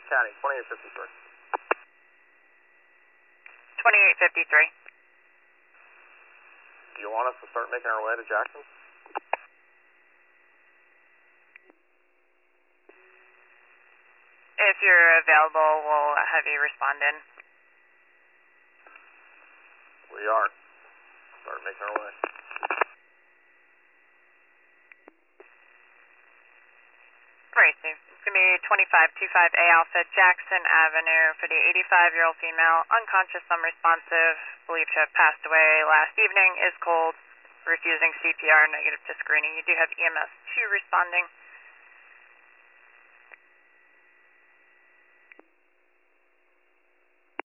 County, 2853. 2853. Do you want us to start making our way to Jackson? If you're available, we'll have you respond in. We are. Start making our way. Right, so it's going to be 2525A Alpha, Jackson Avenue, for the 85-year-old female, unconscious, unresponsive, believed to have passed away last evening, is cold, refusing CPR, negative to screening. You do have EMS 2 responding.